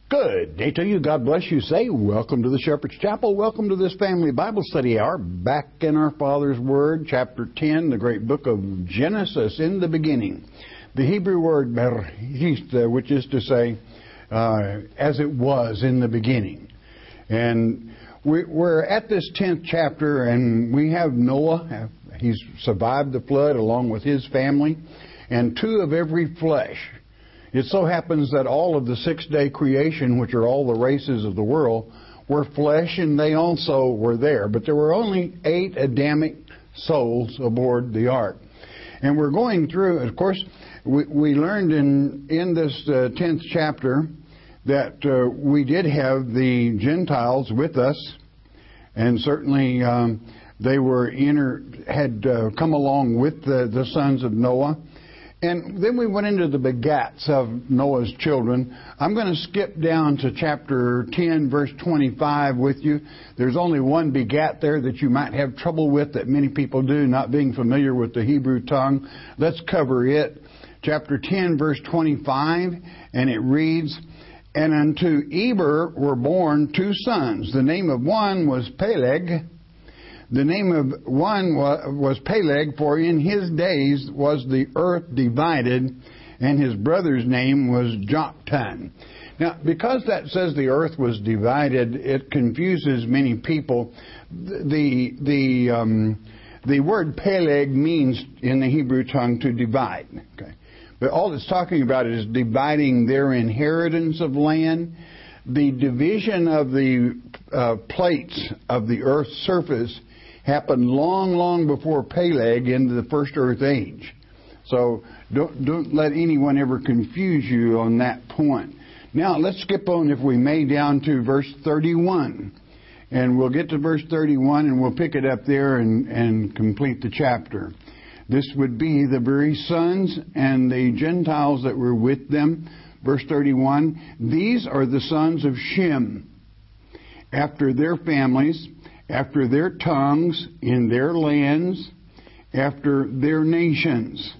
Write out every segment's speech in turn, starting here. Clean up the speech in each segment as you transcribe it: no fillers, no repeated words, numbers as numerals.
Good day to you. God bless you. Say, welcome to the Shepherd's Chapel. Welcome to this family Bible study hour. Back in our Father's Word, chapter 10, the great book of Genesis, in the beginning. The Hebrew word bereshit, which is to say, as it was in the beginning. And we're at this 10th chapter, and we have Noah. He's survived the flood along with his family, and two of every flesh. It so happens that all of the six-day creation, which are all the races of the world, were flesh, and they also were there. But there were only 8 Adamic souls aboard the ark. And we're going through, of course, we learned in this 10th chapter that we did have the Gentiles with us, and certainly they had come along with the sons of Noah. And then we went into the begats of Noah's children. I'm going to skip down to chapter 10, verse 25 with you. There's only one begat there that you might have trouble with, that many people do, not being familiar with the Hebrew tongue. Let's cover it. Chapter 10, verse 25, and it reads, "And unto Eber were born 2 sons. The name of one was Peleg. The name of one was Peleg, for in his days was the earth divided, and his brother's name was Joktan." Now, because that says the earth was divided, it confuses many people. The word Peleg means in the Hebrew tongue to divide. Okay, but all it's talking about is dividing their inheritance of land. The division of the plates of the earth's surface happened long before Peleg into the first earth age. So don't let anyone ever confuse you on that point. Now let's skip on, if we may, down to verse 31. And we'll get to verse 31 and we'll pick it up there and complete the chapter. This would be the very sons and the Gentiles that were with them. Verse 31, "These are the sons of Shem, after their families, after their tongues, in their lands, after their nations."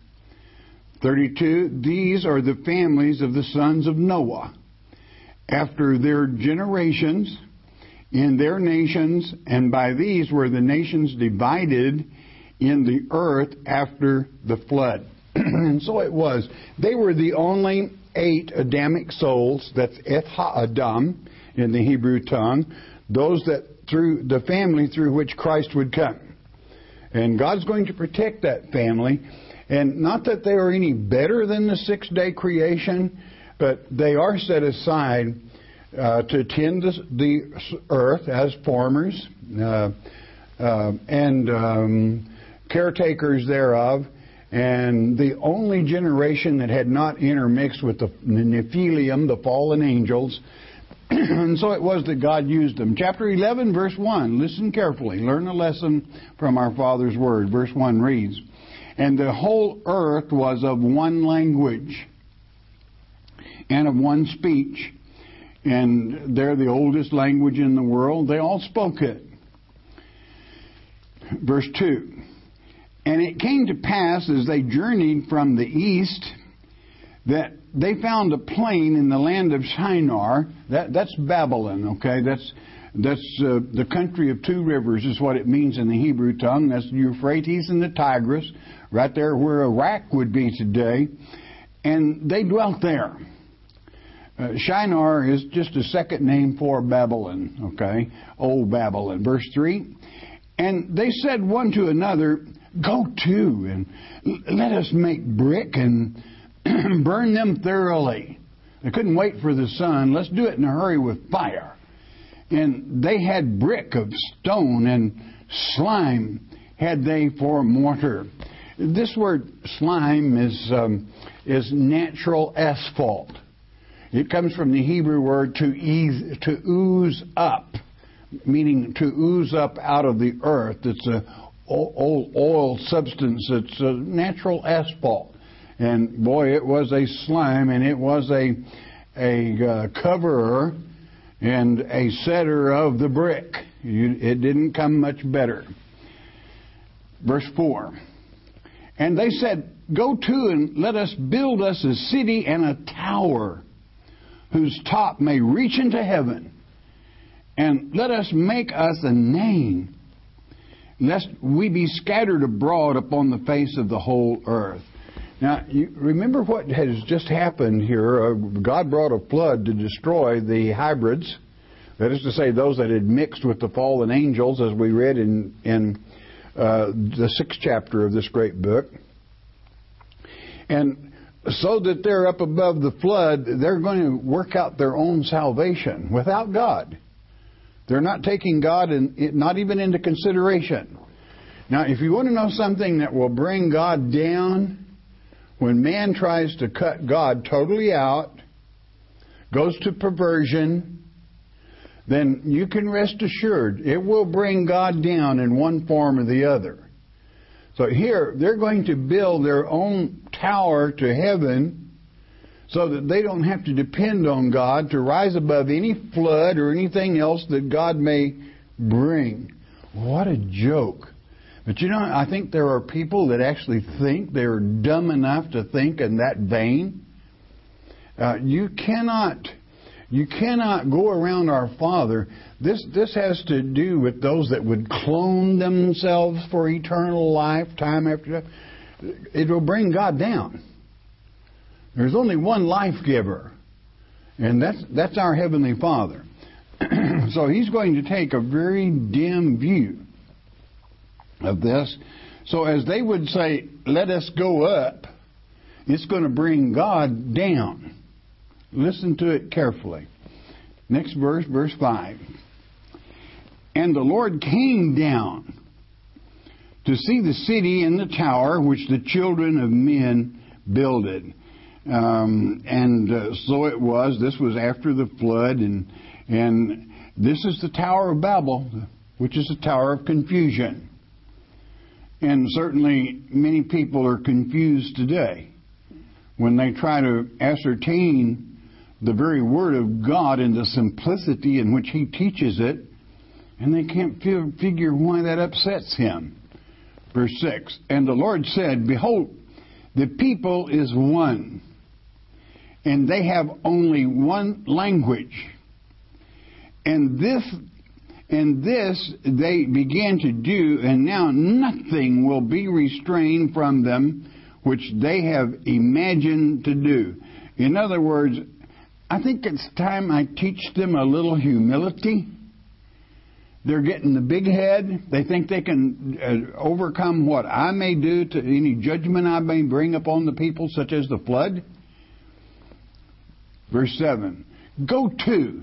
32, "These are the families of the sons of Noah, after their generations, in their nations, and by these were the nations divided in the earth after the flood." And so it was. They were the only 8 Adamic souls, that's Et HaAdam in the Hebrew tongue, those that through the family through which Christ would come. And God's going to protect that family. And not that they are any better than the 6-day creation, but they are set aside to tend the earth as farmers and caretakers thereof. And the only generation that had not intermixed with the Nephilim, the fallen angels. And so it was that God used them. Chapter 11, verse 1. Listen carefully. Learn a lesson from our Father's Word. Verse 1 reads, "And the whole earth was of one language and of one speech." And they're the oldest language in the world. They all spoke it. Verse 2. "And it came to pass as they journeyed from the east that they found a plain in the land of Shinar." That's Babylon, okay? That's the country of 2 rivers is what it means in the Hebrew tongue. That's the Euphrates and the Tigris, right there where Iraq would be today. And they dwelt there. Shinar is just a second name for Babylon, okay? Old Babylon. Verse 3, "And they said one to another, Go to, and let us make brick and burn them thoroughly." They couldn't wait for the sun. Let's do it in a hurry with fire. And they had brick of stone, and slime had they for mortar. This word slime is natural asphalt. It comes from the Hebrew word to ooze up, meaning to ooze up out of the earth. It's a oil substance. It's a natural asphalt. And boy, it was a slime, and it was a coverer and a setter of the brick. It didn't come much better. Verse 4. "And they said, Go to and let us build us a city and a tower whose top may reach into heaven. And let us make us a name, lest we be scattered abroad upon the face of the whole earth. Now, you remember what has just happened here. God brought a flood to destroy the hybrids. That is to say, those that had mixed with the fallen angels, as we read in the 6th chapter of this great book. And so that they're up above the flood, they're going to work out their own salvation without God. They're not taking God not even into consideration. Now, if you want to know something that will bring God down, when man tries to cut God totally out, goes to perversion, then you can rest assured it will bring God down in one form or the other. So here, they're going to build their own tower to heaven so that they don't have to depend on God to rise above any flood or anything else that God may bring. What a joke. But you know, I think there are people that actually think they're dumb enough to think in that vein. You cannot go around our Father. This has to do with those that would clone themselves for eternal life, time after time. It will bring God down. There's only one life giver, and that's our Heavenly Father. So He's going to take a very dim view of this. So as they would say, let us go up, it's going to bring God down. Listen to it carefully. Next verse, verse 5. And the Lord came down to see the city and the tower which the children of men builded. So it was. This was after the flood, and this is the Tower of Babel, which is the Tower of Confusion. And certainly many people are confused today when they try to ascertain the very Word of God and the simplicity in which He teaches it, and they can't figure why that upsets Him. Verse 6, and the Lord said, behold, the people is one, and they have only one language. And this they began to do, and now nothing will be restrained from them which they have imagined to do. In other words, I think it's time I teach them a little humility. They're getting the big head. They think they can overcome what I may do to any judgment I may bring upon the people, such as the flood. Verse 7. Go to.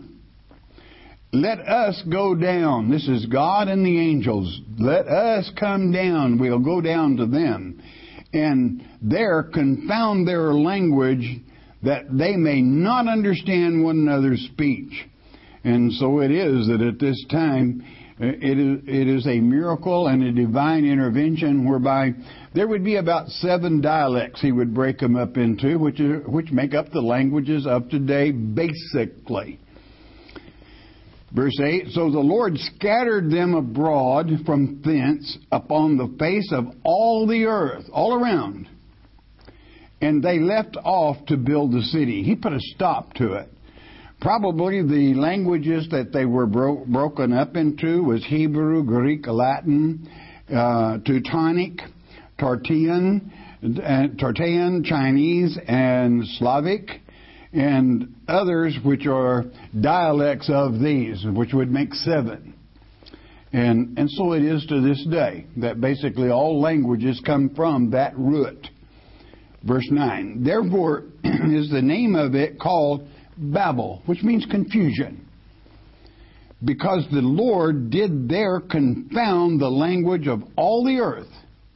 Let us go down. This is God and the angels. Let us come down. We'll go down to them. And there confound their language, that they may not understand one another's speech. And so it is that at this time, it is a miracle and a divine intervention whereby there would be about 7 dialects He would break them up into, which make up the languages of today, basically. Verse 8, so the Lord scattered them abroad from thence upon the face of all the earth, all around. And they left off to build the city. He put a stop to it. Probably the languages that they were broken up into was Hebrew, Greek, Latin, Teutonic, Tartarian, Chinese, and Slavic, and others which are dialects of these, which would make 7. And so it is to this day, that basically all languages come from that root. Verse 9, therefore is the name of it called Babel, which means confusion, because the Lord did there confound the language of all the earth,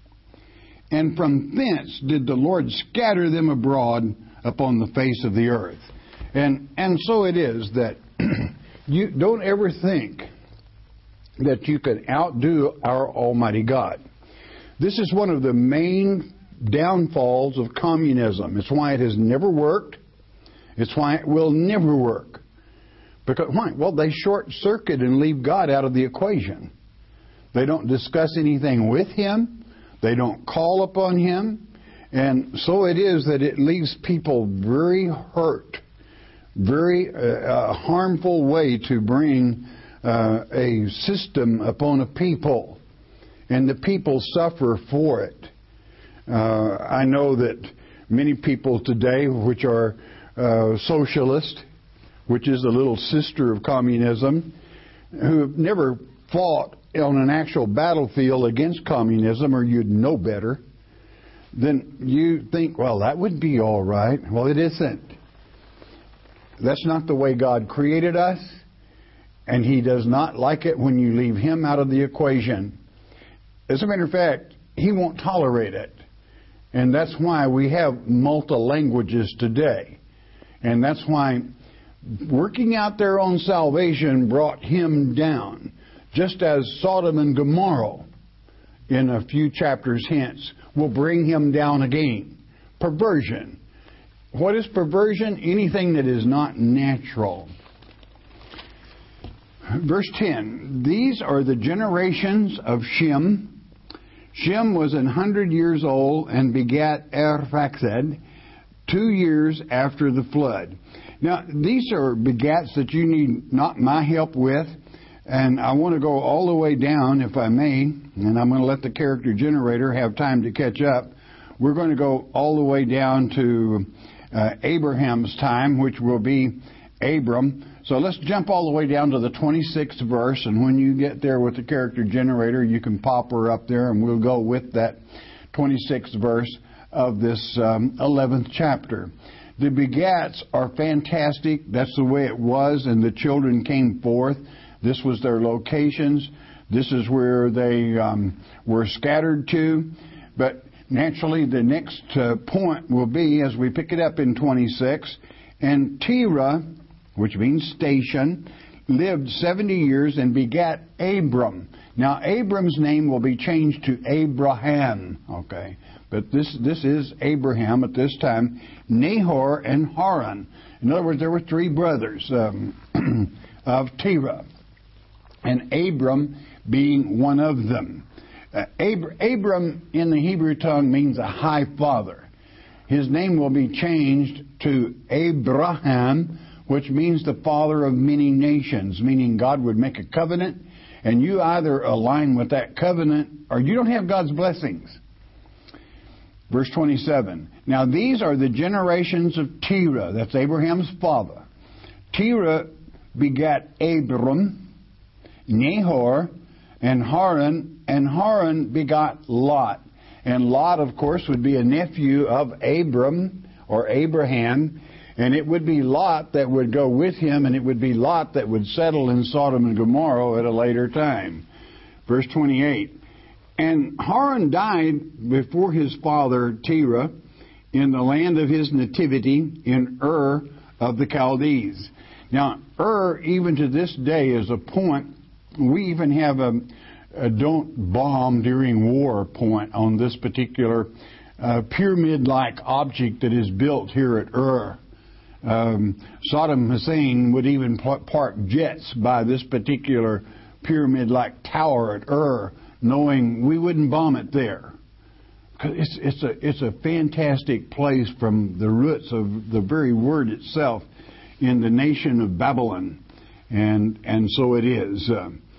and from thence did the Lord scatter them abroad upon the face of the earth. And so it is that you don't ever think that you can outdo our Almighty God. This is one of the main downfalls of communism. It's why it has never worked. It's why it will never work. Because why? Well, they short circuit and leave God out of the equation. They don't discuss anything with Him. They don't call upon Him. And so it is that it leaves people very hurt very harmful way to bring a system upon a people, and the people suffer for it. I know that many people today, which are socialist, which is a little sister of communism, who have never fought on an actual battlefield against communism, or you'd know better, then you think, well, that would be all right. Well, it isn't. That's not the way God created us, and He does not like it when you leave Him out of the equation. As a matter of fact, He won't tolerate it. And that's why we have multi-languages today. And that's why working out their own salvation brought Him down, just as Sodom and Gomorrah, in a few chapters hence, will bring Him down again. Perversion. What is perversion? Anything that is not natural. Verse 10, these are the generations of Shem. Shem was 100 years old and begat Arphaxad 2 years after the flood. Now, these are begats that you need not my help with, and I want to go all the way down, if I may, and I'm going to let the character generator have time to catch up. We're going to go all the way down to Abraham's time, which will be Abram. So let's jump all the way down to the 26th verse, and when you get there with the character generator, you can pop her up there, and we'll go with that 26th verse of this 11th chapter. The begats are fantastic. That's the way it was, and the children came forth. This was their locations. This is where they were scattered to. But naturally, the next point will be, as we pick it up in 26, and Terah, which means station, lived 70 years and begat Abram. Now, Abram's name will be changed to Abraham, okay? But this is Abraham at this time, Nahor and Haran. In other words, there were three brothers of Terah, and Abram being one of them. Abram in the Hebrew tongue means a high father. His name will be changed to Abraham, which means the father of many nations, meaning God would make a covenant, and you either align with that covenant or you don't have God's blessings. Verse 27. Now these are the generations of Terah. That's Abraham's father. Terah begat Abram, Nahor, and Haran begot Lot. And Lot, of course, would be a nephew of Abram or Abraham, and it would be Lot that would go with him, and it would be Lot that would settle in Sodom and Gomorrah at a later time. Verse 28. And Haran died before his father Terah in the land of his nativity in Ur of the Chaldees. Now, Ur, even to this day, is a point. We even have a don't bomb during war point on this particular pyramid-like object that is built here at Ur. Saddam Hussein would even park jets by this particular pyramid-like tower at Ur, knowing we wouldn't bomb it there. It's a fantastic place from the roots of the very word itself in the nation of Babylon, and so it is.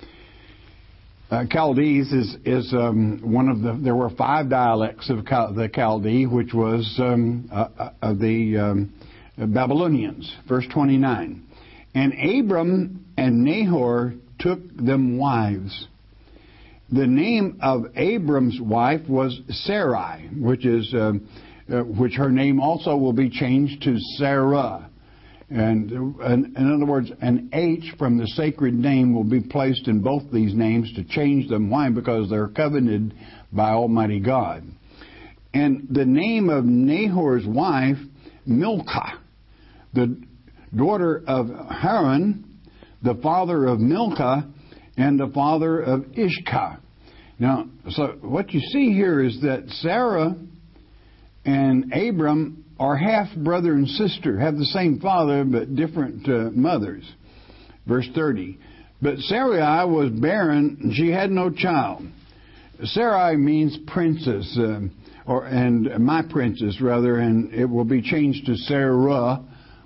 Chaldees is one of the. There were 5 dialects of the Chaldee, which was the Babylonians. Verse 29. And Abram and Nahor took them wives. The name of Abram's wife was Sarai, which her name also will be changed to Sarah. And in other words, an H from the sacred name will be placed in both these names to change them. Why? Because they're covenanted by Almighty God. And the name of Nahor's wife, Milcah, the daughter of Haran, the father of Milcah, and the father of Ishkah. Now, so what you see here is that Sarah and Abram are half brother and sister, have the same father but different mothers. Verse 30. But Sarai was barren, and she had no child. Sarai means princess, and my princess rather, and it will be changed to Sarah,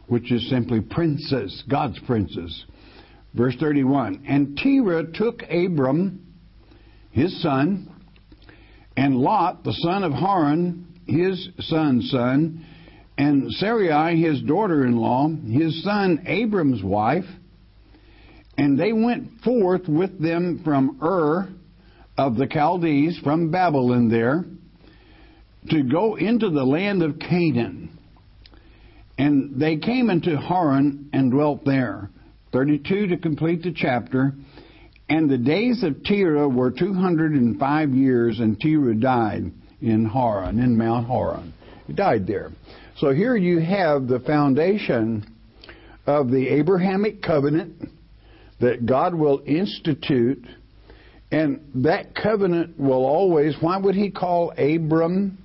which is simply princess, God's princess. Verse 31, and Terah took Abram, his son, and Lot, the son of Haran, his son's son, and Sarai, his daughter-in-law, his son Abram's wife, and they went forth with them from Ur of the Chaldees, from Babylon there, to go into the land of Canaan. And they came into Haran and dwelt there. 32 to complete the chapter. And the days of Terah were 205 years, and Terah died in Haran, in Mount Haran. He died there. So here you have the foundation of the Abrahamic covenant that God will institute. And that covenant will always, why would he call Abram,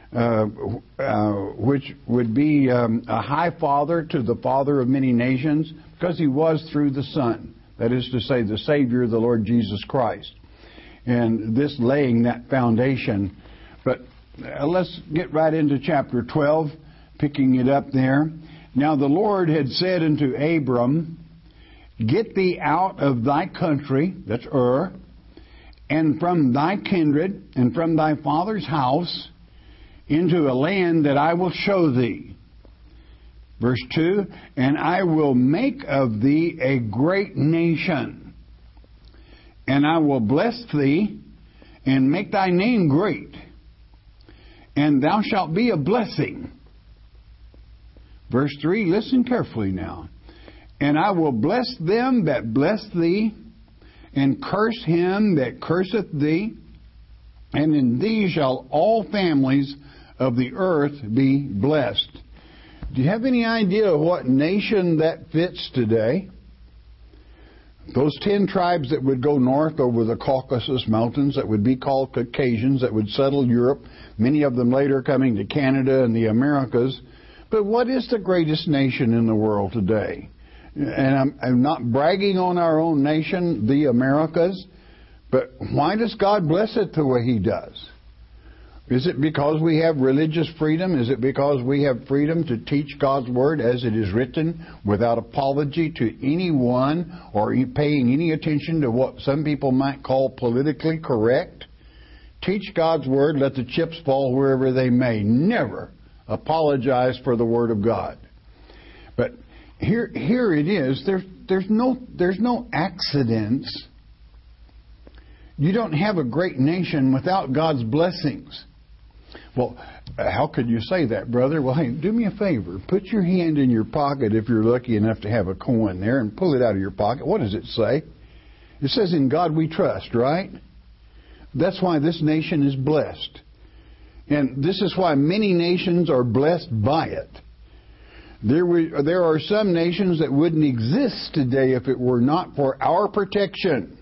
which would be a high father to the father of many nations? Because he was through the Son. That is to say, the Savior, the Lord Jesus Christ. And this laying that foundation. But let's get right into chapter 12, picking it up there. Now the Lord had said unto Abram, get thee out of thy country, that's Ur, and from thy kindred, and from thy father's house, into a land that I will show thee. Verse 2, and I will make of thee a great nation, and I will bless thee, and make thy name great, and thou shalt be a blessing. Verse 3, listen carefully now. And I will bless them that bless thee, and curse him that curseth thee, and in thee shall all families of the earth be blessed. Do you have any idea of what nation that fits today? Those 10 tribes that would go north over the Caucasus Mountains, that would be called Caucasians, that would settle Europe, many of them later coming to Canada and the Americas. But what is the greatest nation in the world today? And I'm not bragging on our own nation, the Americas, but why does God bless it the way He does? Is it because we have religious freedom? Is it because we have freedom to teach God's Word as it is written without apology to anyone or paying any attention to what some people might call politically correct? Teach God's Word, let the chips fall wherever they may. Never apologize for the Word of God. But here it is. There's no accidents. You don't have a great nation without God's blessings. Well, how could you say that, brother? Well, hey, do me a favor. Put your hand in your pocket if you're lucky enough to have a coin there and pull it out of your pocket. What does it say? It says, in God we trust, right? That's why this nation is blessed. And this is why many nations are blessed by it. There are some nations that wouldn't exist today if it were not for our protection.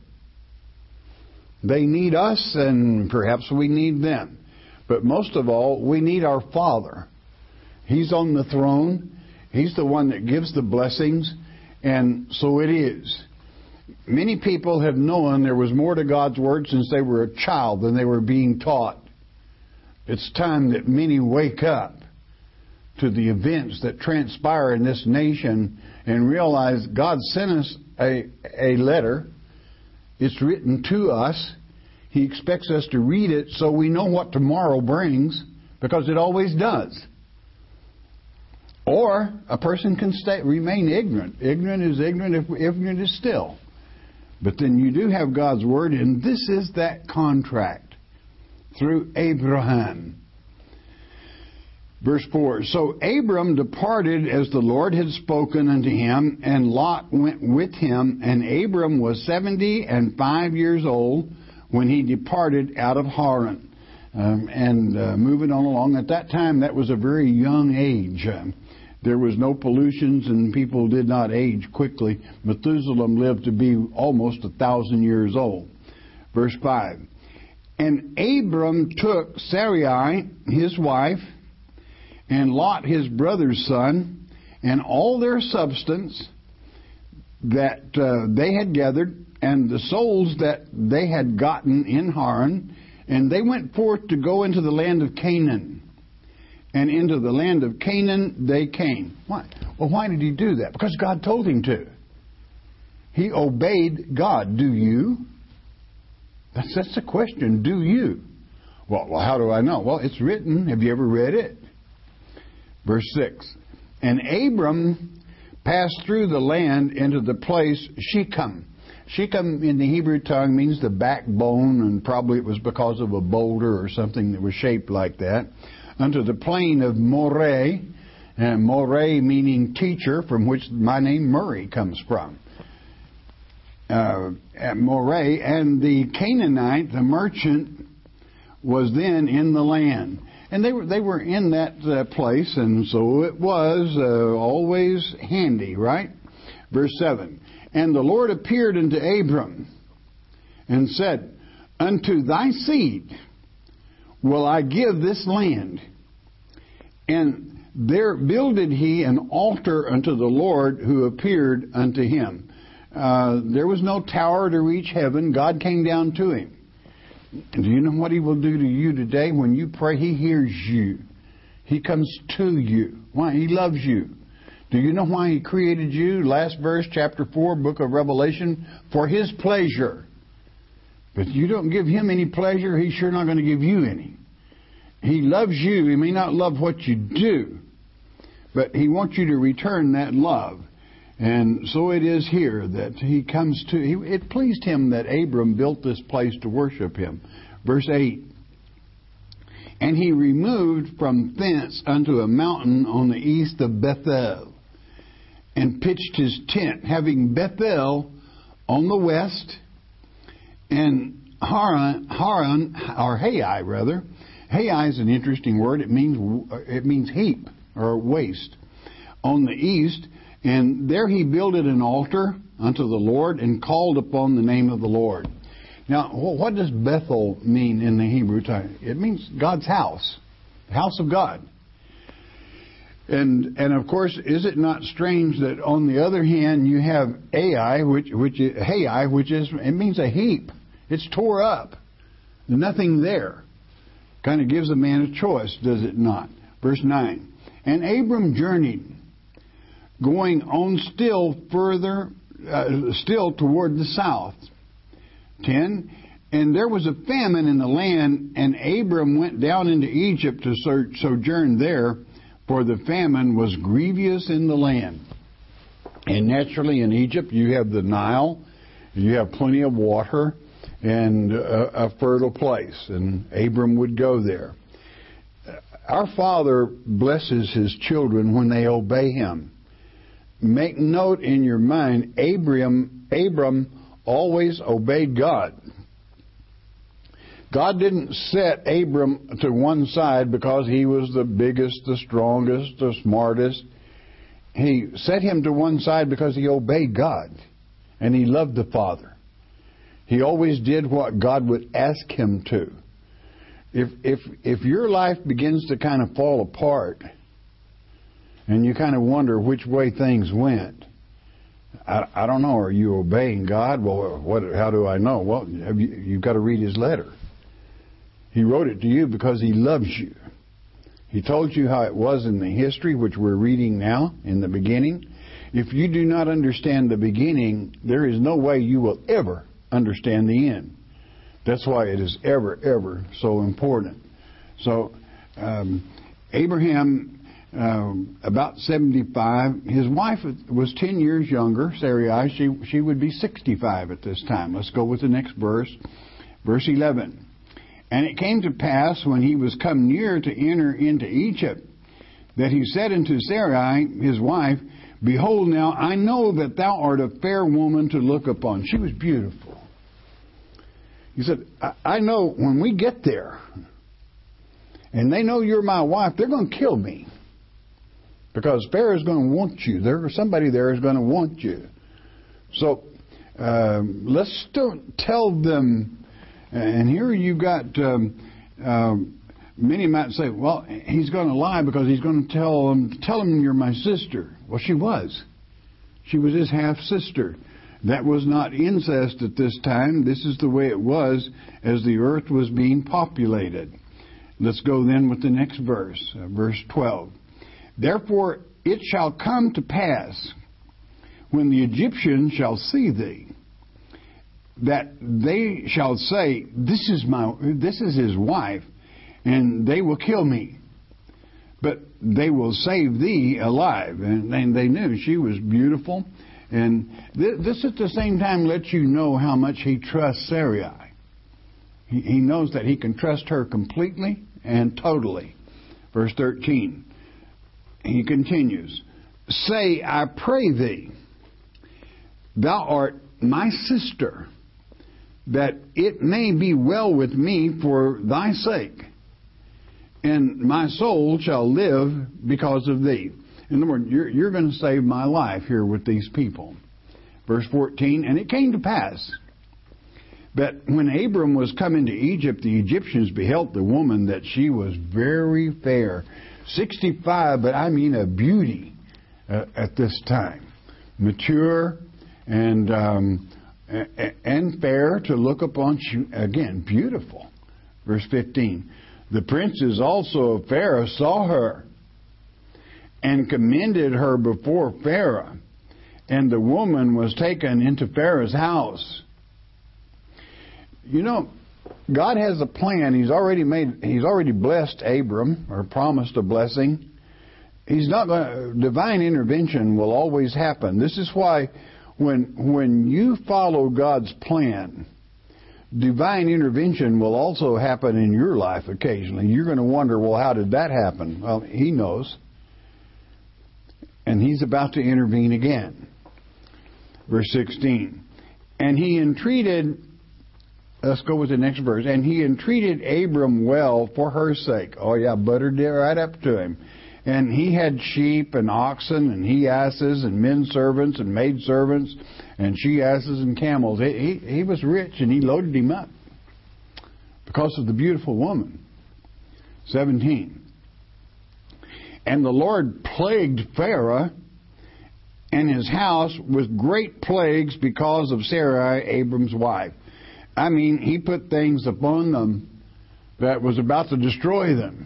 They need us, and perhaps we need them. But most of all, we need our Father. He's on the throne. He's the one that gives the blessings. And so it is. Many people have known there was more to God's Word since they were a child than they were being taught. It's time that many wake up to the events that transpire in this nation and realize God sent us a letter. It's written to us. He expects us to read it so we know what tomorrow brings, because it always does. Or a person can remain ignorant. Ignorant is ignorant if ignorant is still. But then you do have God's Word, and this is that contract through Abraham. Verse 4, so Abram departed as the Lord had spoken unto him, and Lot went with him, and Abram was 75 years old when he departed out of Haran. Moving on along, at that time that was a very young age. There was no pollutions and people did not age quickly. Methuselah lived to be almost 1,000 years old. Verse 5, and Abram took Sarai his wife, and Lot his brother's son, and all their substance that they had gathered, and the souls that they had gotten in Haran, and they went forth to go into the land of Canaan. and into the land of Canaan they came. Why? Well, why did he do that? Because God told him to. He obeyed God. Do you? That's the question. Do you? Well, how do I know? Well, it's written. Have you ever read it? Verse 6. And Abram passed through the land into the place Shechem. Shechem in the Hebrew tongue means the backbone, and probably it was because of a boulder or something that was shaped like that. Unto the plain of Moreh, and Moreh meaning teacher, from which my name Murray comes from. At Moreh, and the Canaanite, the merchant, was then in the land. And they were in that place, and so it was always handy, right? Verse 7. And the Lord appeared unto Abram and said, Unto thy seed will I give this land. And there builded he an altar unto the Lord who appeared unto him. There was no tower to reach heaven. God came down to him. And do you know what he will do to you today? When you pray, he hears you. He comes to you. Why? He loves you. Do you know why he created you? Last verse, chapter 4, book of Revelation. For his pleasure. But you don't give him any pleasure, he's sure not going to give you any. He loves you. He may not love what you do, but he wants you to return that love. And so it is here that he comes to... It pleased him that Abram built this place to worship him. Verse 8. And he removed from thence unto a mountain on the east of Bethel, and pitched his tent, having Bethel on the west, and Haran, or Hai rather. Hai is an interesting word. It means heap or waste. On the east, and there he builded an altar unto the Lord and called upon the name of the Lord. Now, what does Bethel mean in the Hebrew tongue? It means God's house, the house of God. And of course, is it not strange that on the other hand you have Ai, which it means a heap. It's tore up. There's nothing there. Kind of gives a man a choice, does it not? Verse 9. And Abram journeyed, going on still toward the south. 10. And there was a famine in the land, and Abram went down into Egypt to sojourn there, for the famine was grievous in the land. And naturally in Egypt you have the Nile, you have plenty of water, and a fertile place, and Abram would go there. Our Father blesses His children when they obey Him. Make note in your mind, Abram always obeyed God. God didn't set Abram to one side because he was the biggest, the strongest, the smartest. He set him to one side because he obeyed God, and he loved the Father. He always did what God would ask him to. If your life begins to kind of fall apart, and you kind of wonder which way things went, I don't know. Are you obeying God? Well, how do I know? Well, you've got to read His letter. He wrote it to you because He loves you. He told you how it was in the history, which we're reading now, in the beginning. If you do not understand the beginning, there is no way you will ever understand the end. That's why it is ever, ever so important. So, Abraham, about 75, his wife was 10 years younger, Sarai. She would be 65 at this time. Let's go with the next verse. Verse 11. And it came to pass, when he was come near to enter into Egypt, that he said unto Sarai, his wife, Behold, now I know that thou art a fair woman to look upon. She was beautiful. He said, I know when we get there, and they know you're my wife, they're going to kill me. Because Pharaoh's going to want you. Somebody there is going to want you. So, let's still tell them. And here you've got, many might say, well, he's going to lie because he's going to tell him you're my sister. Well, she was. She was his half-sister. That was not incest at this time. This is the way it was as the earth was being populated. Let's go then with the next verse, verse 12. Therefore it shall come to pass, when the Egyptians shall see thee, that they shall say, this is his wife, and they will kill me. But they will save thee alive. And they knew she was beautiful. And this at the same time lets you know how much he trusts Sarai. He knows that he can trust her completely and totally. Verse 13. He continues, say, I pray thee, thou art my sister, that it may be well with me for thy sake, and my soul shall live because of thee. In other words, you're going to save my life here with these people. Verse 14, and it came to pass that when Abram was come into Egypt, the Egyptians beheld the woman, that she was very fair. 65, but I mean a beauty at this time. Mature and fair to look upon. Again, beautiful. Verse 15. The princes also of Pharaoh saw her and commended her before Pharaoh. And the woman was taken into Pharaoh's house. You know, God has a plan. He's already blessed Abram, or promised a blessing. Divine intervention will always happen. This is why when you follow God's plan, divine intervention will also happen in your life occasionally. You're going to wonder, well, how did that happen? Well, He knows. And He's about to intervene again. Verse 16. And he entreated, let's go with the next verse. And he entreated Abram well for her sake. Oh yeah, buttered it right up to him. And he had sheep and oxen and he-asses and men servants and maid servants and she-asses and camels. He was rich, and he loaded him up because of the beautiful woman. 17. And the Lord plagued Pharaoh and his house with great plagues because of Sarai, Abram's wife. I mean, he put things upon them that was about to destroy them.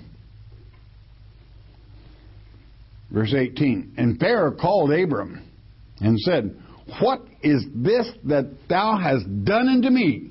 Verse 18. And Pharaoh called Abram and said, what is this that thou hast done unto me?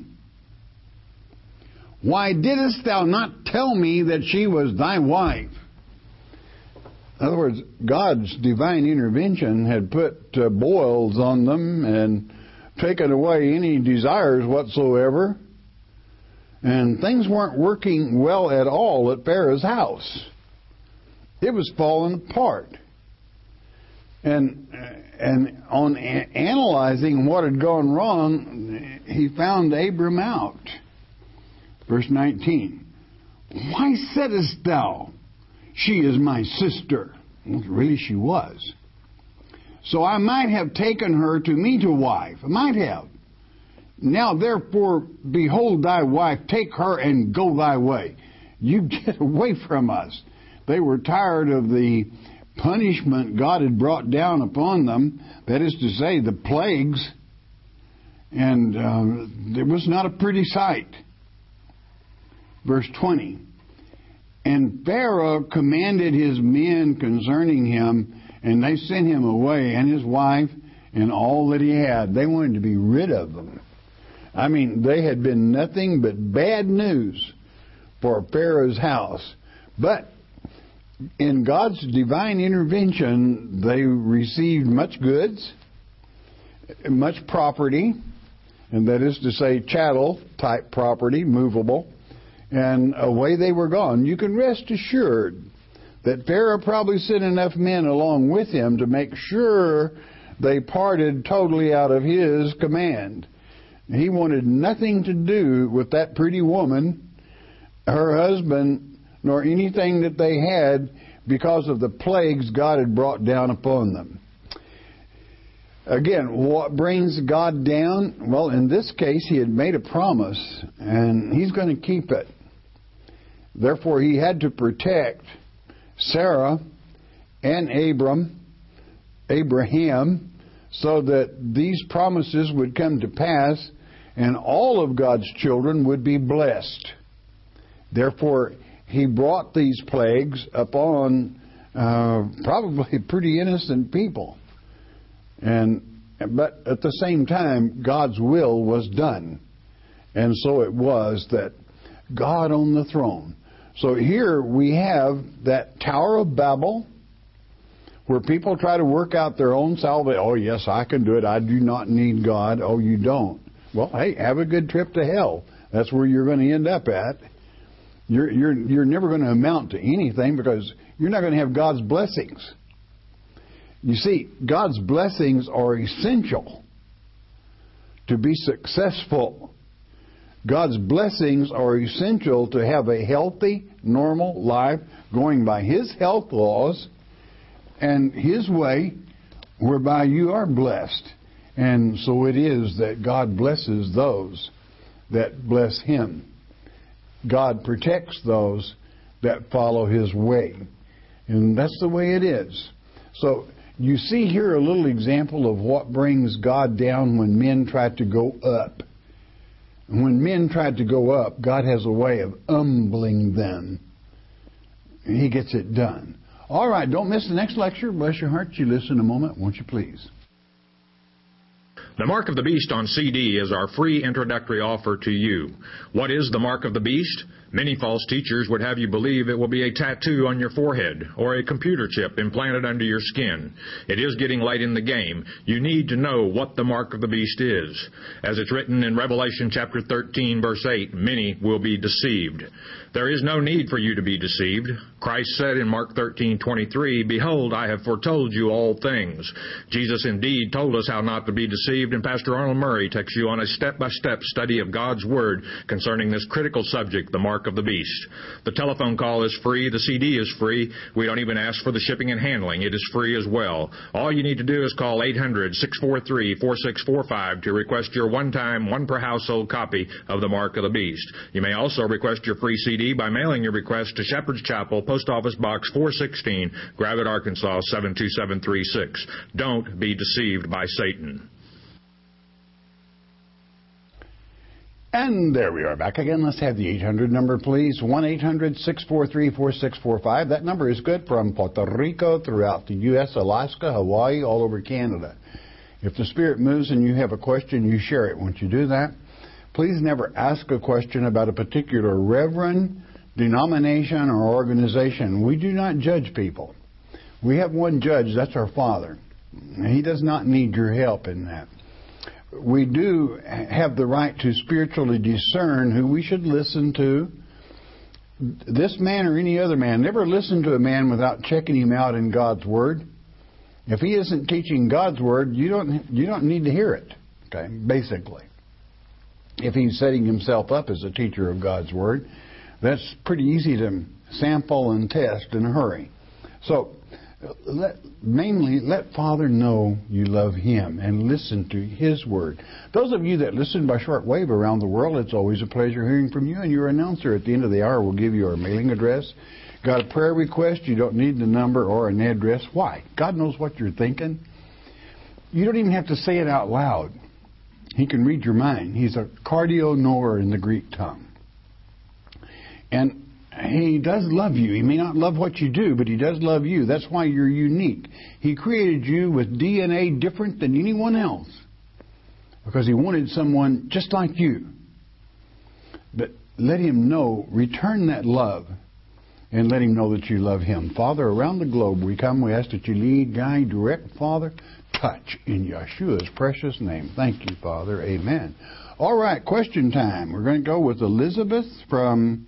Why didst thou not tell me that she was thy wife? In other words, God's divine intervention had put boils on them and taken away any desires whatsoever. And things weren't working well at all at Pharaoh's house. It was falling apart. And on analyzing what had gone wrong, he found Abram out. Verse 19. Why saidst thou, she is my sister? Well, really she was. So I might have taken her to me to wife. I might have. Now therefore, behold thy wife, take her and go thy way. You get away from us. They were tired of the punishment God had brought down upon them. That is to say, the plagues. And it was not a pretty sight. Verse 20. And Pharaoh commanded his men concerning him, and they sent him away, and his wife, and all that he had. They wanted to be rid of them. I mean, they had been nothing but bad news for Pharaoh's house. But in God's divine intervention, they received much goods, much property, and that is to say chattel-type property, movable, and away they were gone. You can rest assured that Pharaoh probably sent enough men along with him to make sure they parted totally out of his command. He wanted nothing to do with that pretty woman, her husband, nor anything that they had because of the plagues God had brought down upon them. Again, what brings God down? Well, in this case, he had made a promise, and he's going to keep it. Therefore, he had to protect Sarah and Abraham, so that these promises would come to pass, and all of God's children would be blessed. Therefore, He brought these plagues upon probably pretty innocent people. But at the same time, God's will was done. And so it was that God on the throne. So here we have that Tower of Babel, where people try to work out their own salvation. Oh, yes, I can do it. I do not need God. Oh, you don't. Well, hey, have a good trip to hell. That's where you're going to end up at. You're never going to amount to anything because you're not going to have God's blessings. You see, God's blessings are essential to be successful. God's blessings are essential to have a healthy, normal life going by His health laws and His way whereby you are blessed. And so it is that God blesses those that bless Him. God protects those that follow His way. And that's the way it is. So you see here a little example of what brings God down when men try to go up. And when men try to go up, God has a way of humbling them. And He gets it done. All right, don't miss the next lecture. Bless your heart. You listen a moment, won't you please? The Mark of the Beast on CD is our free introductory offer to you. What is the Mark of the Beast? Many false teachers would have you believe it will be a tattoo on your forehead or a computer chip implanted under your skin. It is getting late in the game. You need to know what the Mark of the Beast is. As it's written in Revelation chapter 13, verse 8, many will be deceived. There is no need for you to be deceived. Christ said in Mark 13:23, "Behold, I have foretold you all things." Jesus indeed told us how not to be deceived, and Pastor Arnold Murray takes you on a step-by-step study of God's Word concerning this critical subject, the Mark of the Beast. The telephone call is free. The CD is free. We don't even ask for the shipping and handling. It is free as well. All you need to do is call 800-643-4645 to request your one-time, one-per-household copy of the Mark of the Beast. You may also request your free CD by mailing your request to Shepherd's Chapel, Post Office Box 416, Gravette, Arkansas 72736. Don't be deceived by Satan. And there we are back again. Let's have the 800 number, please. 1-800-643-4645. That number is good from Puerto Rico, throughout the U.S., Alaska, Hawaii, all over Canada. If the Spirit moves and you have a question, you share it. Once you do that, please never ask a question about a particular reverend, denomination, or organization. We do not judge people. We have one judge, that's our Father. He does not need your help in that. We do have the right to spiritually discern who we should listen to. This man or any other man, never listen to a man without checking him out in God's Word. If he isn't teaching God's Word, you don't need to hear it. Okay, basically. If he's setting himself up as a teacher of God's Word, that's pretty easy to sample and test in a hurry. So, mainly, let Father know you love Him and listen to His Word. Those of you that listen by shortwave around the world, it's always a pleasure hearing from you. And your announcer at the end of the hour will give you our mailing address. Got a prayer request? You don't need the number or an address. Why? God knows what you're thinking. You don't even have to say it out loud. He can read your mind. He's a cardio knower in the Greek tongue. And He does love you. He may not love what you do, but He does love you. That's why you're unique. He created you with DNA different than anyone else because He wanted someone just like you. But let Him know, return that love, and let Him know that you love Him. Father, around the globe we come, we ask that you lead, guide, direct, Father, touch in Yeshua's precious name. Thank you, Father. Amen. All right, question time. We're going to go with Elizabeth from...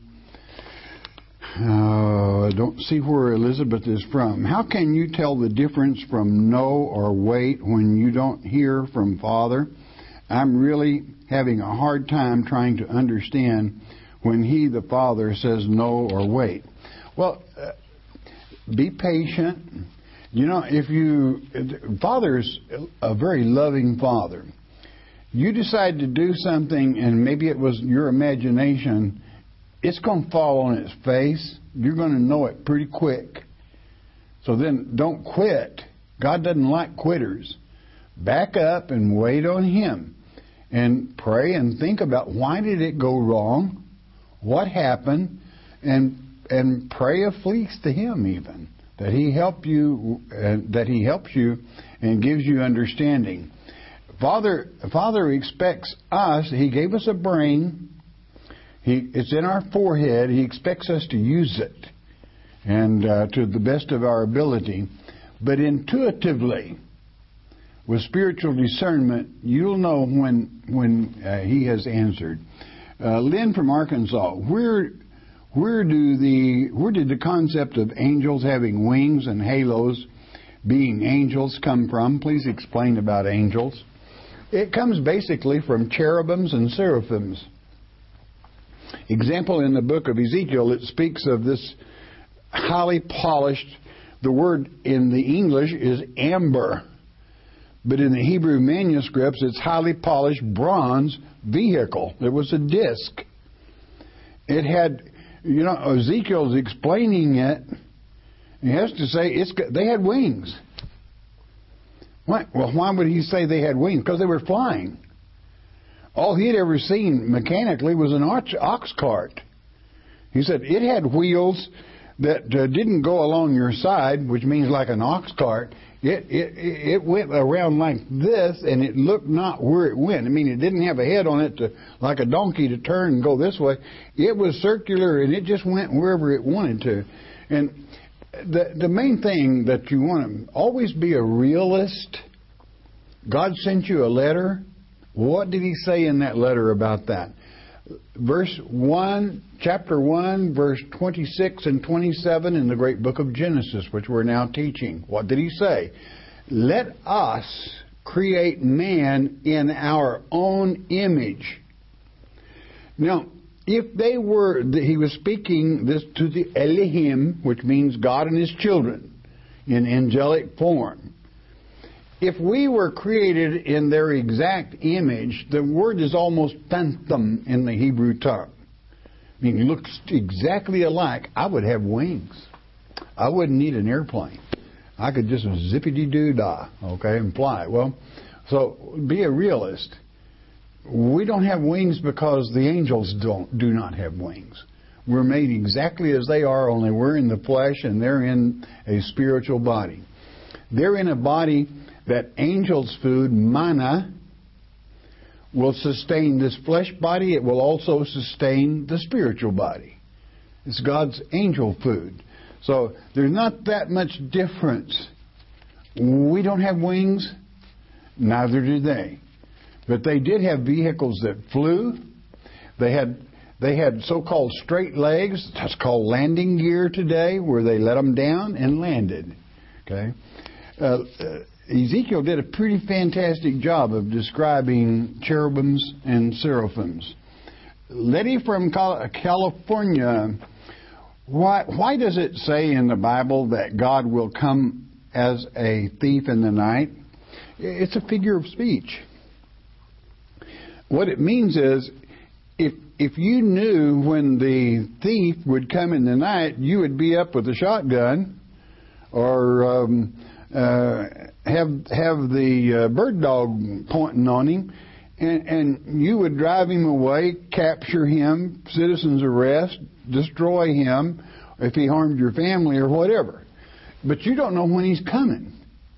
I don't see where Elizabeth is from. How can you tell the difference from no or wait when you don't hear from Father? I'm really having a hard time trying to understand when He, the Father, says no or wait. Well, be patient. You know, Father's a very loving Father. You decide to do something and maybe it was your imagination, it's going to fall on its face. You're going to know it pretty quick. So then don't quit. God doesn't like quitters. Back up and wait on Him. And pray and think about why did it go wrong? What happened? And and pray a fleece to Him even, that He helps you and gives you understanding. Father expects us. He gave us a brain. It's in our forehead. He expects us to use it, and to the best of our ability. But intuitively, with spiritual discernment, you'll know when He has answered. Lynn from Arkansas, where did the concept of angels having wings and halos being angels come from? Please explain about angels. It comes basically from cherubims and seraphims. Example, in the book of Ezekiel, it speaks of this highly polished, the word in the English is amber, but in the Hebrew manuscripts it's highly polished bronze vehicle. It was a disc. It had, Ezekiel's explaining it. He has to say they had wings. Why? Well, why would he say they had wings? Because they were flying. All he had ever seen mechanically was an ox cart. He said it had wheels that didn't go along your side, which means like an ox cart. It went around like this, and it looked not where it went. I mean, it didn't have a head on it like a donkey to turn and go this way. It was circular, and it just went wherever it wanted to. And the main thing that you want to always be a realist. God sent you a letter. What did He say in that letter about that? Chapter 1, verse 26 and 27 in the great book of Genesis, which we're now teaching. What did He say? Let us create man in our own image. Now, if He was speaking this to the Elohim, which means God and His children, in angelic form. If we were created in their exact image, the word is almost phantom in the Hebrew tongue. I mean, it looks exactly alike. I would have wings. I wouldn't need an airplane. I could just zippity-doo-dah, and fly. Well, so be a realist. We don't have wings because the angels do not have wings. We're made exactly as they are, only we're in the flesh and they're in a spiritual body. They're in a body that angels' food, manna, will sustain this flesh body. It will also sustain the spiritual body. It's God's angel food. So there's not that much difference. We don't have wings, neither do they. But they did have vehicles that flew. They had so-called straight legs. That's called landing gear today, where they let them down and landed. Okay. Ezekiel did a pretty fantastic job of describing cherubims and seraphims. Letty from California, why does it say in the Bible that God will come as a thief in the night? It's a figure of speech. What it means is, if you knew when the thief would come in the night, you would be up with a shotgun, or have the bird dog pointing on him, and you would drive him away, capture him, citizen's arrest, destroy him if he harmed your family or whatever. But you don't know when he's coming.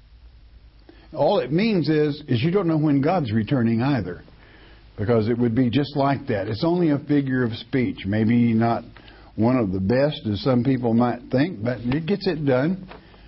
All it means is you don't know when God's returning either, because it would be just like that. It's only a figure of speech. Maybe not one of the best, as some people might think, but it gets it done.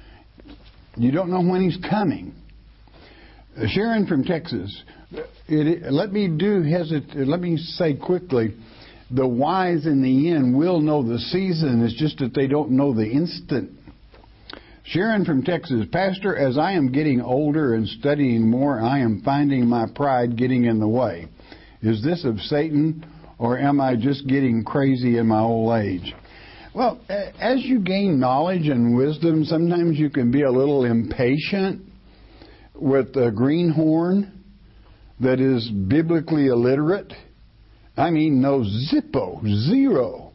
You don't know when He's coming. Sharon from Texas. Let me say quickly, the wise in the end will know the season. It's just that they don't know the instant. Sharon from Texas. Pastor, as I am getting older and studying more, I am finding my pride getting in the way. Is this of Satan, or am I just getting crazy in my old age? Well, as you gain knowledge and wisdom, sometimes you can be a little impatient with a greenhorn that is biblically illiterate. I mean, no zippo, zero.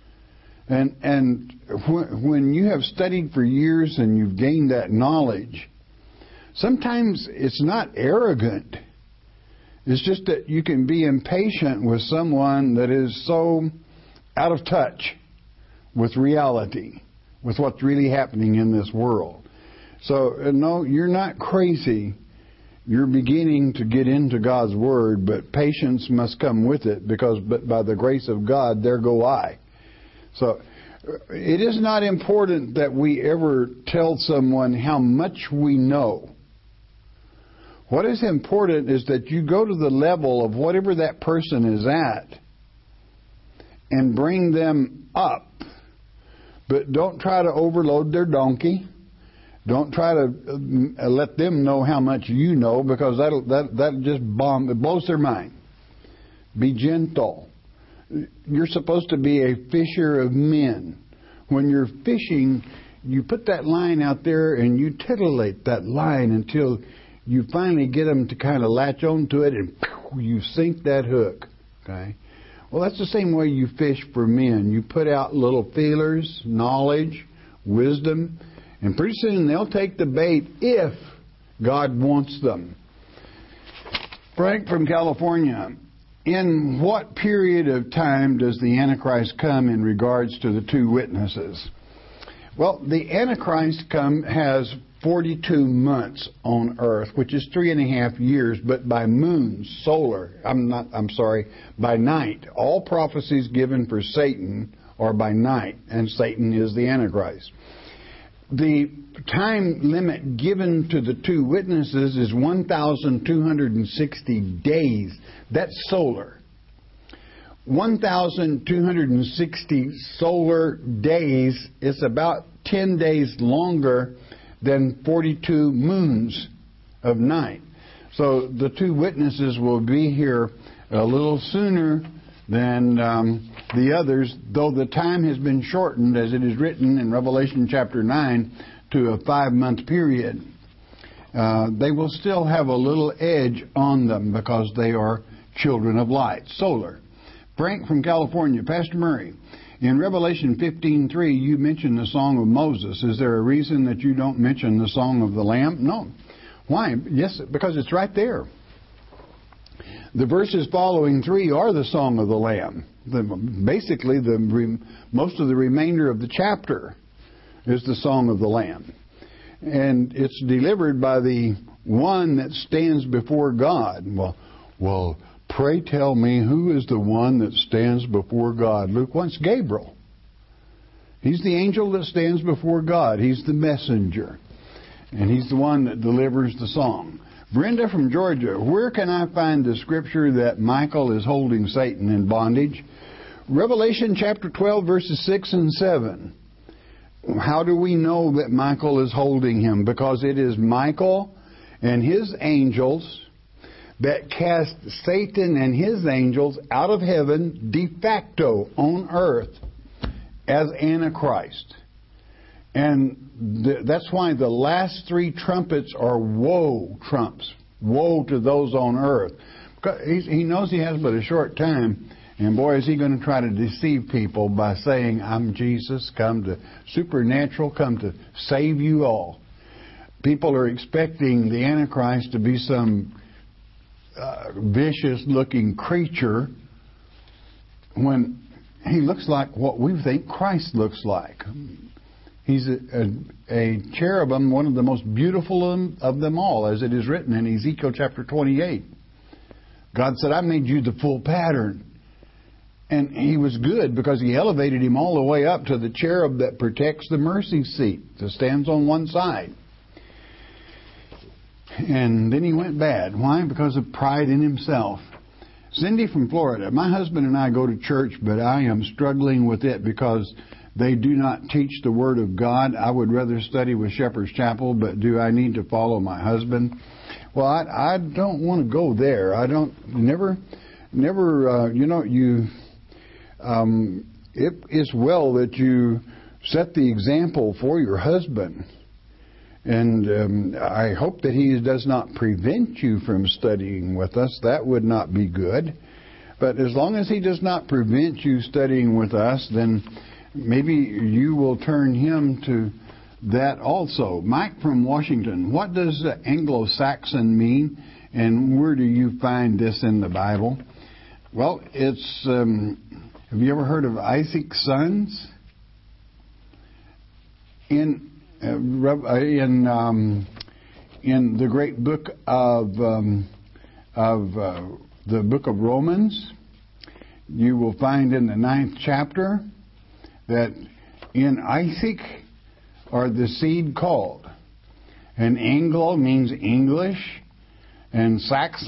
And when you have studied for years and you've gained that knowledge, sometimes it's not arrogant. It's just that you can be impatient with someone that is so out of touch with reality, with what's really happening in this world. So, no, you're not crazy. You're beginning to get into God's Word, but patience must come with it, because but by the grace of God, there go I. So, it is not important that we ever tell someone how much we know. What is important is that you go to the level of whatever that person is at and bring them up. But don't try to overload their donkey. Don't try to let them know how much you know, because that'll just it blows their mind. Be gentle. You're supposed to be a fisher of men. When you're fishing, you put that line out there and you titillate that line until you finally get them to kind of latch onto it, and you sink that hook. Okay? Well, that's the same way you fish for men. You put out little feelers, knowledge, wisdom, and pretty soon they'll take the bait if God wants them. Frank from California, in what period of time does the Antichrist come in regards to the two witnesses? Well, the Antichrist has 42 months on earth, which is 3.5 years, but by moon, solar, by night. All prophecies given for Satan are by night, and Satan is the Antichrist. The time limit given to the two witnesses is 1,260 days. That's solar. 1,260 solar days is about 10 days longer than 42 moons of night. So the two witnesses will be here a little sooner than the others, though the time has been shortened, as it is written in Revelation chapter 9, to a 5-month period. They will still have a little edge on them because they are children of light, solar. Frank from California, Pastor Murray, in Revelation 15:3, you mentioned the Song of Moses. Is there a reason that you don't mention the Song of the Lamb? No. Why? Yes, because it's right there. The verses following 3 are the Song of the Lamb. Basically, most of the remainder of the chapter is the Song of the Lamb. And it's delivered by the one that stands before God. Well, pray tell me, who is the one that stands before God? Luke 1, it's Gabriel. He's the angel that stands before God. He's the messenger. And he's the one that delivers the song. Brenda from Georgia, where can I find the scripture that Michael is holding Satan in bondage? Revelation chapter 12, verses 6 and 7. How do we know that Michael is holding him? Because it is Michael and his angels that cast Satan and his angels out of heaven de facto on earth as Antichrist. And that's why the last 3 trumpets are woe trumps. Woe to those on earth. Because he knows he has but a short time. And boy, is he going to try to deceive people by saying, I'm Jesus, come to supernatural, come to save you all. People are expecting the Antichrist to be some vicious-looking creature when he looks like what we think Christ looks like. He's a cherubim, one of the most beautiful of them all, as it is written in Ezekiel chapter 28. God said, I made you the full pattern. And he was good because he elevated him all the way up to the cherub that protects the mercy seat, that stands on one side. And then he went bad. Why? Because of pride in himself. Cindy from Florida, my husband and I go to church, but I am struggling with it because they do not teach the Word of God. I would rather study with Shepherd's Chapel, but do I need to follow my husband? Well, I don't want to go there. It is well that you set the example for your husband. And I hope that he does not prevent you from studying with us. That would not be good. But as long as he does not prevent you studying with us, then maybe you will turn him to that also. Mike from Washington, what does Anglo-Saxon mean, and where do you find this in the Bible? Well, it's... have you ever heard of Isaac's sons? In the great book of the book of Romans, you will find in the 9th chapter that in Isaac are the seed called. And Anglo means English, and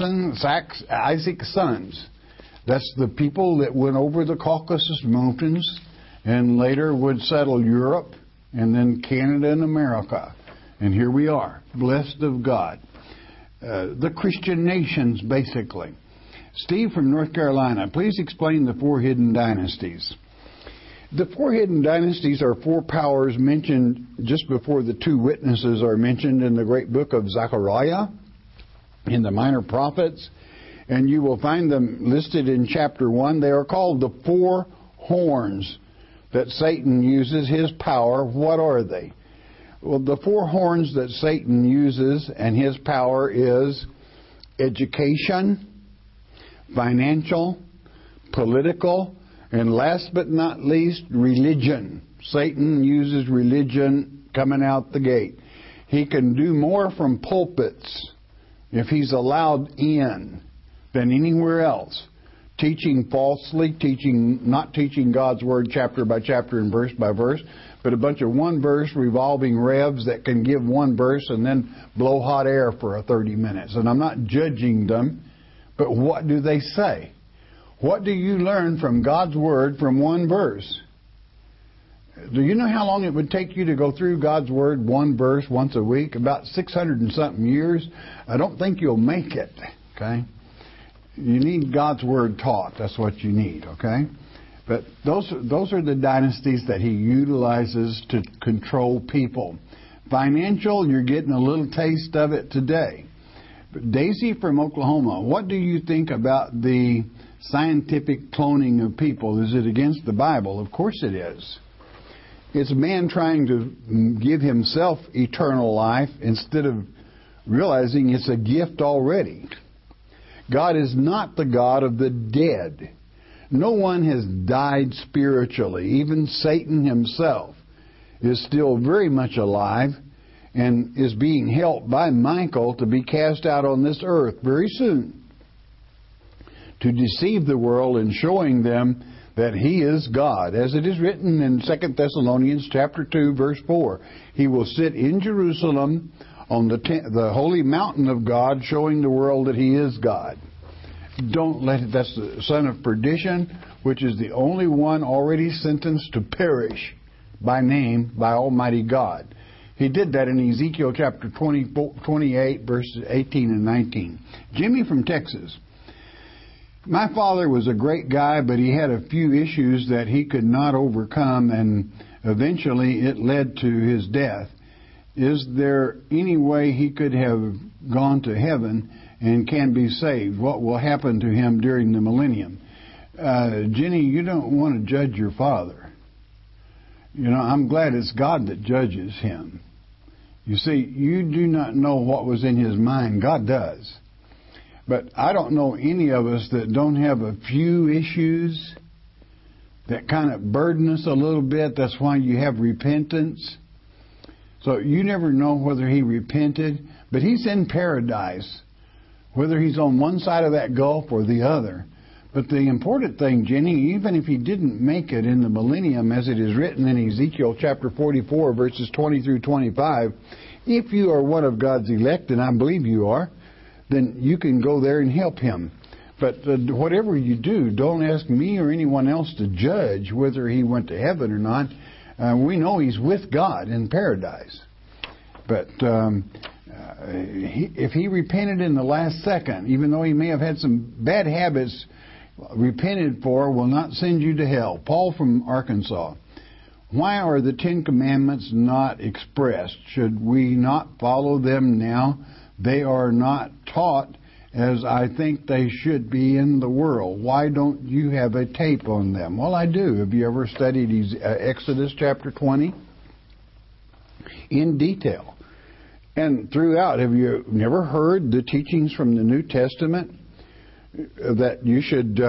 Isaac's sons. That's the people that went over the Caucasus Mountains and later would settle Europe and then Canada and America. And here we are, blessed of God. The Christian nations, basically. Steve from North Carolina, please explain the 4 hidden dynasties. The 4 hidden dynasties are 4 powers mentioned just before the 2 witnesses are mentioned in the great book of Zechariah, in the Minor Prophets, and you will find them listed in chapter 1. They are called the 4 horns that Satan uses, his power. What are they? Well, the 4 horns that Satan uses and his power is education, financial, political, and last but not least, religion. Satan uses religion coming out the gate. He can do more from pulpits if he's allowed in than anywhere else. Teaching falsely, not teaching God's Word chapter by chapter and verse by verse, but a bunch of one-verse revolving revs that can give one verse and then blow hot air for 30 minutes. And I'm not judging them, but what do they say? What do you learn from God's Word from one verse? Do you know how long it would take you to go through God's Word one verse once a week? About 600 and something years. I don't think you'll make it, okay? You need God's Word taught. That's what you need, okay? But those are the dynasties that he utilizes to control people. Financial, you're getting a little taste of it today. But Daisy from Oklahoma, what do you think about the scientific cloning of people? Is it against the Bible? Of course it is. It's man trying to give himself eternal life instead of realizing it's a gift already. God is not the God of the dead. No one has died spiritually. Even Satan himself is still very much alive and is being helped by Michael to be cast out on this earth very soon to deceive the world and showing them that he is God. As it is written in 2 Thessalonians chapter 2, verse 4, he will sit in Jerusalem on the holy mountain of God, showing the world that he is God. Don't let it. That's the son of perdition, which is the only one already sentenced to perish by name by Almighty God. He did that in Ezekiel chapter 28, verses 18 and 19. Jimmy from Texas. My father was a great guy, but he had a few issues that he could not overcome, and eventually it led to his death. Is there any way he could have gone to heaven and can be saved? What will happen to him during the millennium? Jenny, you don't want to judge your father. You know, I'm glad it's God that judges him. You see, you do not know what was in his mind. God does. But I don't know any of us that don't have a few issues that kind of burden us a little bit. That's why you have repentance. So you never know whether he repented, but he's in paradise, whether he's on one side of that gulf or the other. But the important thing, Jenny, even if he didn't make it in the millennium, as it is written in Ezekiel chapter 44, verses 20 through 25, if you are one of God's elect, and I believe you are, then you can go there and help him. But whatever you do, don't ask me or anyone else to judge whether he went to heaven or not. We know he's with God in paradise. But if he repented in the last second, even though he may have had some bad habits repented for, will not send you to hell. Paul from Arkansas. Why are the 10 Commandments not expressed? Should we not follow them now? They are not taught as I think they should be in the world. Why don't you have a tape on them? Well, I do. Have you ever studied Exodus chapter 20? In detail. And throughout, have you never heard the teachings from the New Testament that you should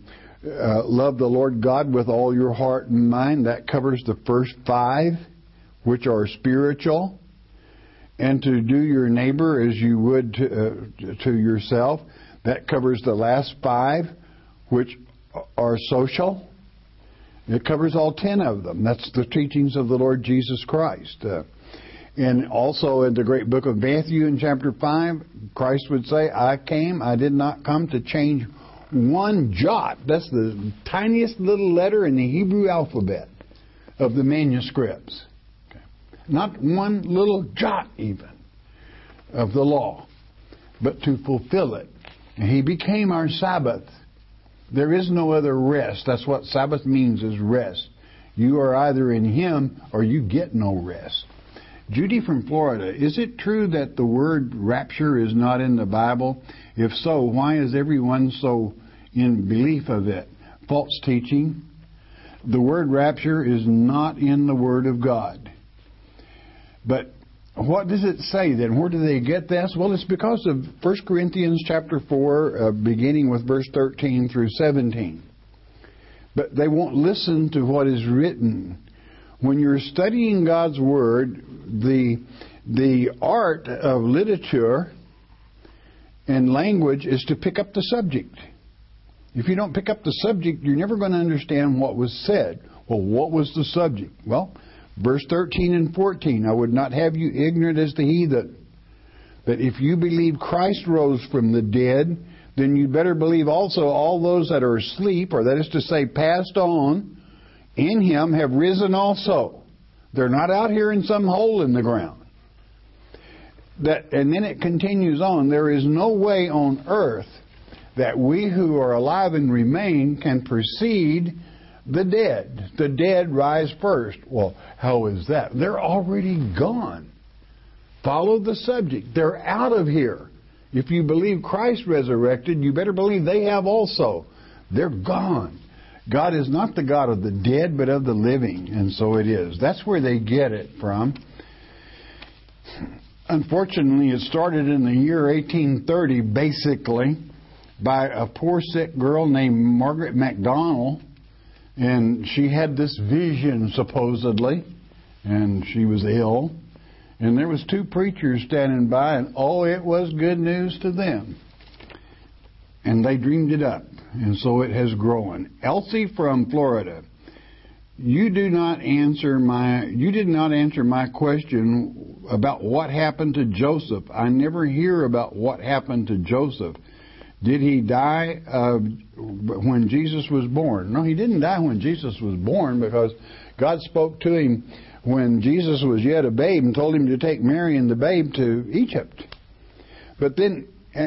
love the Lord God with all your heart and mind? That covers the first 5. which are spiritual, and to do your neighbor as you would to yourself. That covers the last 5, which are social. It covers all 10 of them. That's the teachings of the Lord Jesus Christ. And also in the great book of Matthew in chapter 5, Christ would say, I did not come to change one jot. That's the tiniest little letter in the Hebrew alphabet of the manuscripts. Okay. Not one little jot even of the law, but to fulfill it. And He became our Sabbath. There is no other rest. That's what Sabbath means, is rest. You are either in Him or you get no rest. Judy from Florida, is it true that the word rapture is not in the Bible? If so, why is everyone so in belief of it? False teaching. The word rapture is not in the Word of God. But what does it say then? Where do they get this? Well, it's because of 1 Corinthians chapter 4, beginning with verse 13 through 17. But they won't listen to what is written. When you're studying God's Word, the art of literature and language is to pick up the subject. If you don't pick up the subject, you're never going to understand what was said. Well, what was the subject? Well, verse 13 and 14, I would not have you ignorant as the heathen, that if you believe Christ rose from the dead, then you better believe also all those that are asleep, or that is to say, passed on, in Him have risen also. They're not out here in some hole in the ground. And then it continues on. There is no way on earth that we who are alive and remain can precede the dead. The dead rise first. Well, how is that? They're already gone. Follow the subject. They're out of here. If you believe Christ resurrected, you better believe they have also. They're gone. God is not the God of the dead, but of the living. And so it is. That's where they get it from. Unfortunately, it started in the year 1830, basically, by a poor sick girl named Margaret MacDonald. And she had this vision, supposedly, and she was ill. And there was 2 preachers standing by, and oh, it was good news to them. And they dreamed it up, and so it has grown. Elsie from Florida, you did not answer my question about what happened to Joseph. I never hear about what happened to Joseph. Did he die when Jesus was born? No, he didn't die when Jesus was born, because God spoke to him when Jesus was yet a babe and told him to take Mary and the babe to Egypt. But then,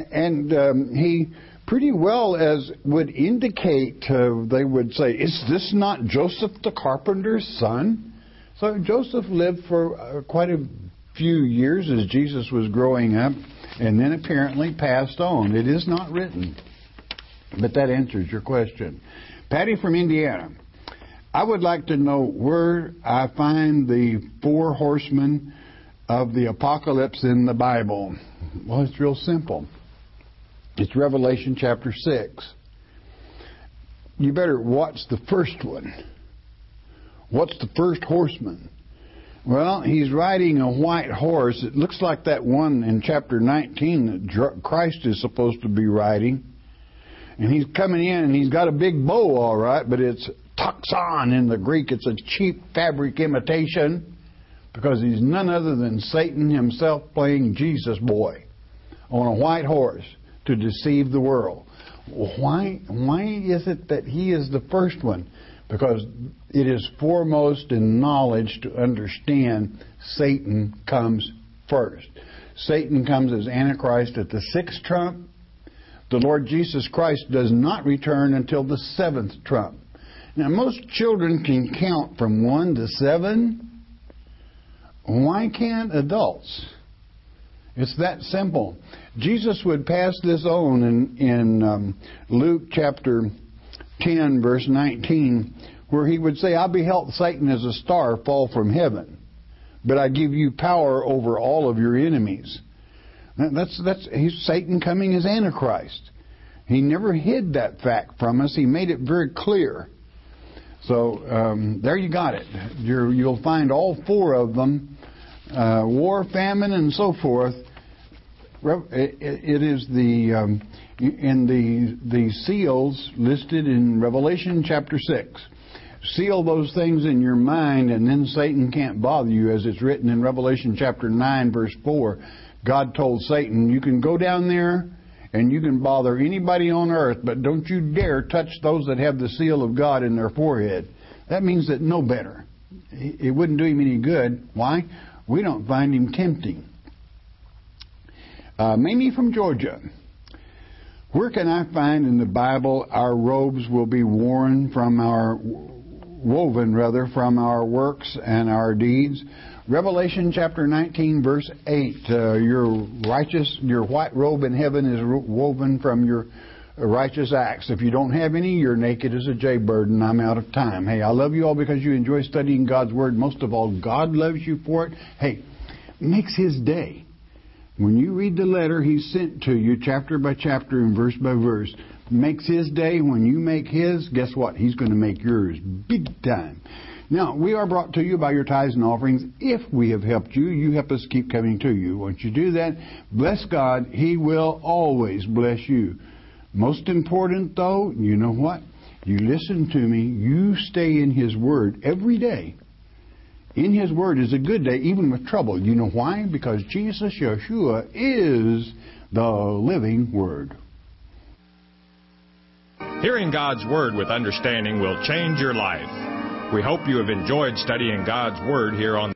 he pretty well as would indicate, they would say, is this not Joseph the carpenter's son? So Joseph lived for quite a few years as Jesus was growing up, and then apparently passed on. It is not written. But that answers your question. Patty from Indiana, I would like to know where I find the 4 horsemen of the apocalypse in the Bible. Well, it's real simple. It's Revelation chapter 6. You better watch the first one. What's the first horseman? Well, he's riding a white horse. It looks like that one in chapter 19 that Christ is supposed to be riding. And he's coming in, and he's got a big bow, all right, but it's toxon in the Greek. It's a cheap fabric imitation, because he's none other than Satan himself playing Jesus boy on a white horse to deceive the world. Why is it that he is the first one? Because it is foremost in knowledge to understand Satan comes first. Satan comes as Antichrist at the 6th trump. The Lord Jesus Christ does not return until the 7th trump. Now, most children can count from 1 to 7. Why can't adults? It's that simple. Jesus would pass this on in Luke chapter 10, verse 19, where he would say, I beheld Satan as a star fall from heaven, but I give you power over all of your enemies. He's Satan coming as Antichrist. He never hid that fact from us. He made it very clear. So there you got it. You'll find all four of them, war, famine, and so forth. It is in the seals listed in Revelation chapter 6. Seal those things in your mind, and then Satan can't bother you, as it's written in Revelation chapter 9, verse 4. God told Satan, you can go down there and you can bother anybody on earth, but don't you dare touch those that have the seal of God in their forehead. That means that no better. It wouldn't do him any good. Why? We don't find him tempting. Mamie from Georgia. Where can I find in the Bible our robes will be woven from our works and our deeds? Revelation chapter 19, verse 8. Your white robe in heaven is woven from your righteous acts. If you don't have any, you're naked as a jaybird, and I'm out of time. Hey, I love you all because you enjoy studying God's Word. Most of all, God loves you for it. Hey, makes His day. When you read the letter He sent to you, chapter by chapter and verse by verse, makes His day. When you make His, guess what? He's going to make yours big time. Now, we are brought to you by your tithes and offerings. If we have helped you, you help us keep coming to you. Once you do that, bless God. He will always bless you. Most important, though, you know what? You listen to me. You stay in His Word every day. In His Word is a good day, even with trouble. You know why? Because Jesus, Yeshua, is the living Word. Hearing God's Word with understanding will change your life. We hope you have enjoyed studying God's Word here on the